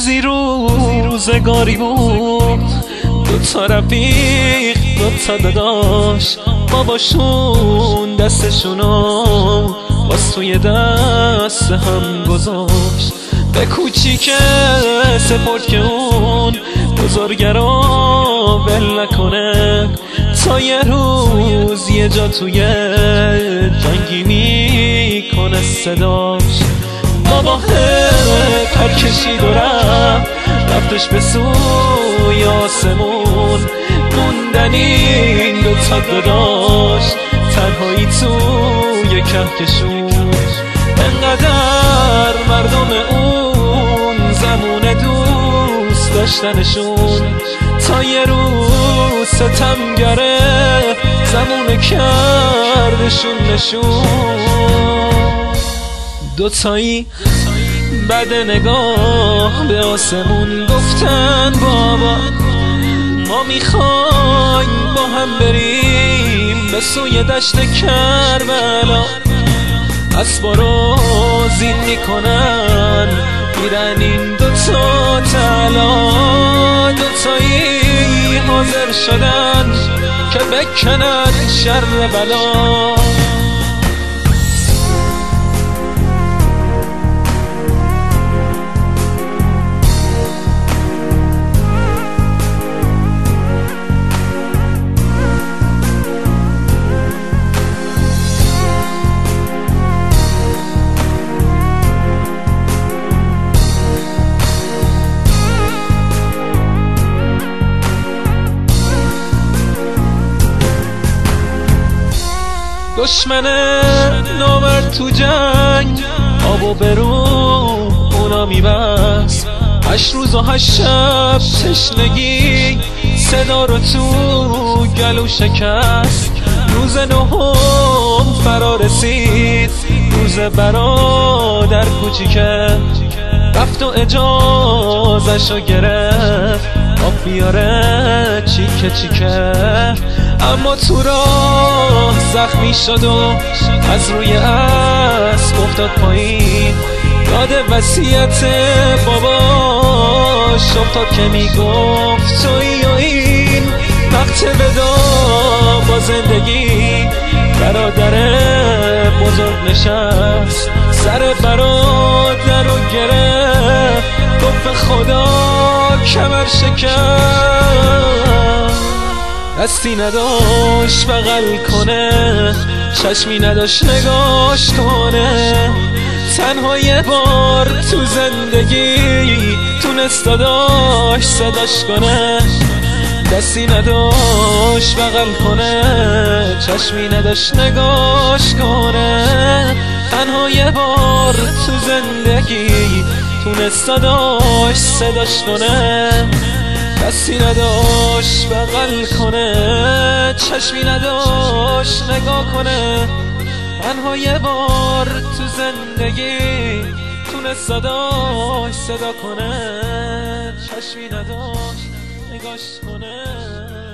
روزی روزگاری بود، دوتا رفیق دوتا داداش، باباشون دستشونو باز توی دست هم گذاشت. به کوچیک سپرد که اون بزرگرا ول نکنه، تا یه روز یه جا توی جنگی میکنه صداش. بابا پر کشید و رفتش به سوی آسمون، موندن این دوتا داداش تنهایی توی کهکشون. انقدر مردم اون زمون دوست داشتنشون، تا یه روز ستم گره زمون کردشون نشون. دوتایی بعد نگاه به آسمون گفتن بابا ما میخوایم با هم بریم به سوی دشت کربلا. اسبا رو زین میکنن میرن این دوتا طلا، دوتایی حاضر شدن که بکنن شر بلا. دشمن نامرد تو جنگ آبو برو اونا میبست، 8 روز و 8 شب تشنگی صدا رو تو گلو شکست. روز 9 فرا رسید، روز برادر کوچیکه رفت و اجازه‌شو گرفت آب بیاره چیکه چیکه. اما تو راه زخمی شد و از روی اسب افتاد پایین، یاد وصیت باباش افتاد که میگفت تویی و این وقت ودا با زندگی. برادر بزرگ نشست سر برادر رو گرفت، گفت به خدا کمر شکست. دستی نداشت بغل کنه، چشمی نداشت نگاش کنه، تنها یه بار تو زندگی تونست داداش صداش کنه. دستی نداشت بغل کنه، چشمی نداشت نگاش کنه، تنها یه بار تو زندگی تونست داداش صداش کنه. دستی نداشت بغل کنه، چشمی نداشت نگاه کنه، تنها یه بار تو زندگی تونست صداش صدا کنه. چشمی نداشت نگاش کنه.